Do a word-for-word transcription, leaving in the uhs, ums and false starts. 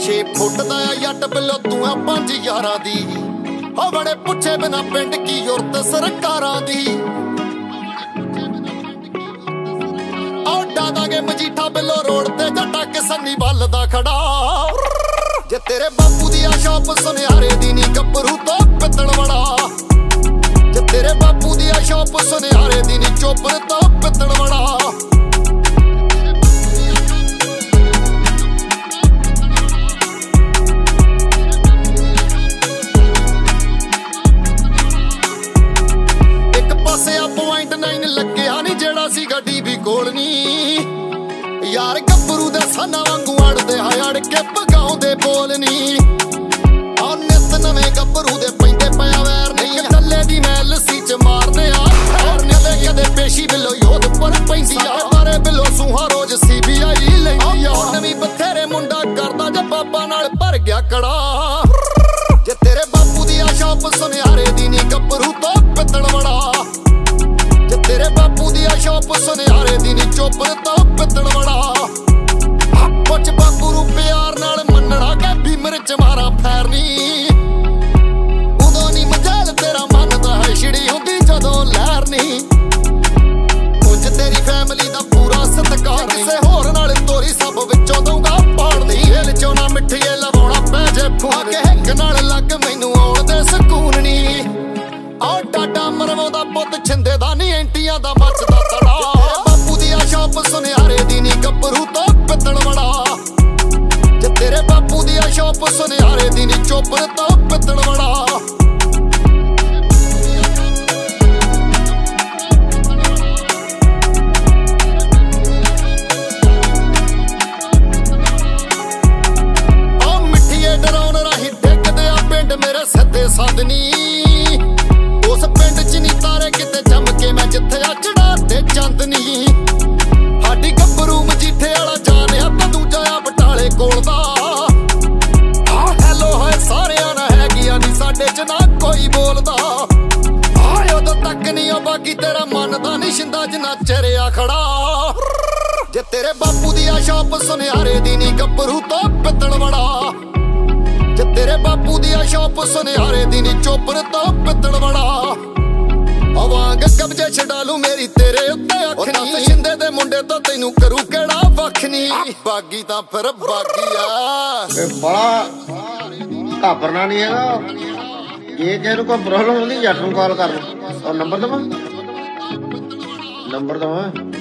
ਛੇ ਫੁੱਟ ਦਾ ਆ ਜੱਟ ਬਿੱਲੋ ਤੂੰ ਆ ਪੰਜ ਯਾਰਾਂ ਦੀ। ਹੋ ਬੜੇ ਪੁੱਛੇ ਬਿਨਾ ਪਿੰਡ ਕੀ ਯੁਰਤ ਸਰਕਾਰਾਂ ਦੀ। ਆਡਾ ਦਾਂਗੇ ਮਜੀਠਾ ਬਿੱਲੋ ਰੋਡ ਤੇ ਜੱਟਾ ਕਿਸਨੀ ਵੱਲ ਦਾ ਖੜਾ। ਜੇ ਤੇਰੇ ਬਾਪੂ ਦੀ ਆ ਸ਼ੌਪ ਸੁਨਿਆਰੇ ਦੀ ਨੀ ਗੱਭਰੂ ਤੋਂ ਪਿੱਤਲ ਵੜਾ। ਜੇ ਤੇਰੇ ਬਾਪੂ ਦੀ ਆ ਸ਼ੌਪ ਸੁਨਿਆਰੇ ਦੀ ਨੀ ਚੋਪਰ ਤੋਂ ਪਿੱਤਲ ਵੜਾ। ਇੱਕ ਪਾਸੇ ਆ ਪੁਆਇੰਟ ਨਾਈਨ ਲੱਗਿਆ ਨੀ ਜਿਹੜਾ ਸੀ ਗੱਡੀ ਵੀ ਕੋਲ ਨੀ। ਯਾਰ ਗੱਭਰੂ ਦੇ ਸਾਨਾ ਵਾਂਗੂ ਅੜਦੇ ਆ ਅੜ ਕੇ ਭਗਾਉਂਦੇ ਬੋਲ ਨੀ। ਆ ਨਿੱਤ ਨਵੇਂ ਗੱਭਰੂ ਦੇ ਪੈਂਦੇ ਪਿਆ ਵੈਰ ਨਹੀਂ। ਟੱਲੇ ਦੀ ਮੈਲ ਸੀ ਚ ਮਾਰਦੇ ਆ ਔਰ ਨਿਲੇ ਕਦੇ ਪੇਸ਼ੀ ਬਿੱਲੋ ਯੋਧ ਪਰ ਪੈਂਦੀ ਆ। ਬਾਰੇ ਬਿੱਲੋ ਸੂਹਾ ਰੋਜ਼ ਸੀ ਬੀ ਆਈ ਲੈਂਦੀ ਆ। ਨਵੀਂ ਬਥੇਰੇ ਮੁੰਡਾ ਕਰਦਾ ਜੇ ਬਾਬਾ ਨਾਲ ਭਰ ਗਿਆ ਕੜਾ। ਜੇ ਤੇਰੇ ਬਾਪੂ ਦੀ ਆ ਸ਼ੌਪ ਸੁਨਿਆਰੇ ਦੀ ਨੀ ਗੱਭਰੂ ਤੋਂ ਪਿੱਤਲ ਵੜਾ। ਜੇ ਤੇਰੇ ਬਾਪੂ ਦੀ ਆ ਸ਼ੌਪ ਸੁਨਿਆਰੇ ਦੀ ਨੀ ਚੋਪਰ ਤੋਂ ਪਿੱਤਲ ਵੜਾ। ਪੁੱਛ ਬਾਪੂ ਨੂੰ ਪਿਆਰ ਨਾਲ ਮੰਨਣਾ ਕਿ ਵੀ ਮਿਰਚ ਮਾਰਾ ਫੈਰਨੀ। ਉਦੋਂ ਨੀ ਮਜਾਲ ਤੇਰਾ ਮੰਨਦਾ ਹੈ ਛਿੜੀ ਹੁੰਦੀ ਜਦੋਂ ਲਹਿਰ ਨੀ। ਉਂਝ ਤੇਰੀ ਫੈਮਿਲੀ ਦਾ ਪੂਰਾ ਸਤਿਕਾਰ ਨੀ। ਕਿਸੇ ਹੋਰ ਨਾਲ ਤੋਰੀ ਸਭ ਵਿੱਚੋਂ ਦਊਗਾ ਪਾੜਦੀ। ਹਿਲ ਚੋਂ ਨਾ ਮਿੱਠੀਏ ਲਵਾਉਣਾ ਪੈ ਜੇ ਫੂਕ ਕੇ ਹਿੱਕ ਨਾਲ ਲੱਗ ਮੈਨੂੰ ਆਉਣ ਦੇ ਸਕੂਨ ਨੀ। ਆ ਡਾਡਾ ਮਰਵਾਉਂਦਾ ਪੁੱਤ ਛਿੰਦੇ ਦਾ ਨੀ ਐਂਟੀਆਂ ਦਾ ਮੱਚਦਾ ਤੜਾ। ਬਾਪੂ ਦੀ ਆ ਸ਼ੌਪ ਸੁਨਿਆਰੇ ਦੀ ਨੀ ਗੱਭਰੂ ਤੋਂ ਪਿੱਤਲ ਵੜਾ। ਜੇ ਤੇਰੇ ਬਾਪੂ ਦੀ ਆ ਸ਼ੌਪ ਸੁਨਿਆਰੇ ਦੀ ਨੀ ਚੋਪਰ ਤੋਂ ਪਿੱਤਲ ਵੜਾ। ਆ ਮਿੱਠੀਏ ਡਰਾਉਣ ਰਾਹੀਂ ਡਿੱਗਦੇ ਆ ਪਿੰਡ ਮੇਰੇ ਸਿੱਧੇ ਸੰਦਨੀ। ਉਸ ਪਿੰਡ ਚ ਨੀ ਤਾਰੇ ਕਿਤੇ ਜੰਮ ਕੇ ਮੈਂ ਜਿੱਥੇ ਆ ਚੜਾ ਤੇ ਚੰਦਨੀ। ਸਾਡੀ ਗੱਭਰੂ ਮਜੀਠੇ ਵਾਲਾ ਜਾਣਿਆ ਤਾਂ ਦੂਜਾ ਆ ਬਟਾਲੇ ਕੋਲ ਦਾ। ਆ ਹੈਲੋ ਹਾਏ ਸਾਰਿਆਂ ਨਾਲ ਹੈਗੀਆਂ ਨੀ ਸਾਡੇ ਚ ਨਾ ਕੋਈ ਬੋਲਦਾ। ਆਏ ਉਦੋਂ ਤੱਕ ਨੀ ਉਹ ਬਾਕੀ ਤੇਰਾ ਮੰਨਦਾ ਨੀ ਸ਼ਿੰਦਾ ਜਿੰਨਾ ਚਿਹਰਿਆ ਖੜਾ। ਜੇ ਤੇਰੇ ਬਾਪੂ ਦੀ ਆ ਸ਼ੌਪ ਸੁਨਿਆਰੇ ਦੀ ਨੀ ਗੱਭਰੂ ਤੋਂ ਪਿੱਤਲ ਵੜਾ। ਜੇ ਤੇਰੇ ਬਾਪੂ ਦੀ ਆ ਸ਼ੌਪ ਸੁਨਿਆਰੇ ਦੀ ਨੀ ਚੋਪਰ ਤੋਂ ਪਿੱਤਲ ਵੜਾ। ਅਵਾਂਗ ਕਬਜੇ ਛਡਾ ਲੂ ਮੇਰੀ ਤੇਰੇ ਉੱਤੇ ਅੱਖ ਨੀ। ਸ਼ਿੰਦੇ ਦੇ ਮੁੰਡੇ ਤੋਂ ਤੈਨੂੰ ਕਰੂ ਕਿਹੜਾ ਵੱਖ ਨੀ। ਬਾਗੀ ਤਾਂ ਫਿਰ ਬਾਗੀ ਆ। ਇਹ ਬੜਾ ਘਾਬਰਨਾ ਨਹੀਂ ਹੈਗਾ। ਜੇ ਕਿਸੇ ਨੂੰ ਕੋਈ ਪ੍ਰੋਬਲਮ ਹੁੰਦੀ ਜੱਟ ਨੂੰ ਕਾਲ ਕਰ ਲਓ। ਔਰ ਨੰਬਰ ਦਵਾਂ ਨੰਬਰ ਦਵਾਂ